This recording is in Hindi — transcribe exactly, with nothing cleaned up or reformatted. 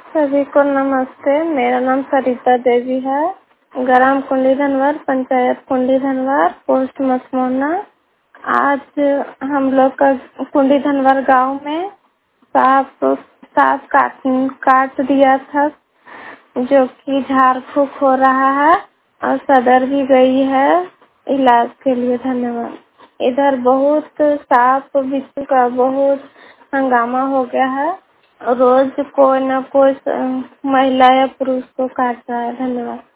सभी को नमस्ते। मेरा नाम सरिता देवी है। ग्राम कुंडी धनवर, पंचायत कुंडी धनवर, पोस्ट मसमोना। आज हम लोग का कुंडी धनवर गांव में सांप सांप काट काट दिया था, जो कि झाड़ फूक हो रहा है और सदर भी गई है इलाज के लिए। धन्यवाद। इधर बहुत सांप बिच्छू का बहुत हंगामा हो गया है। रोज कोई न कोई महिला या पुरुष को काट रहा है। धन्यवाद।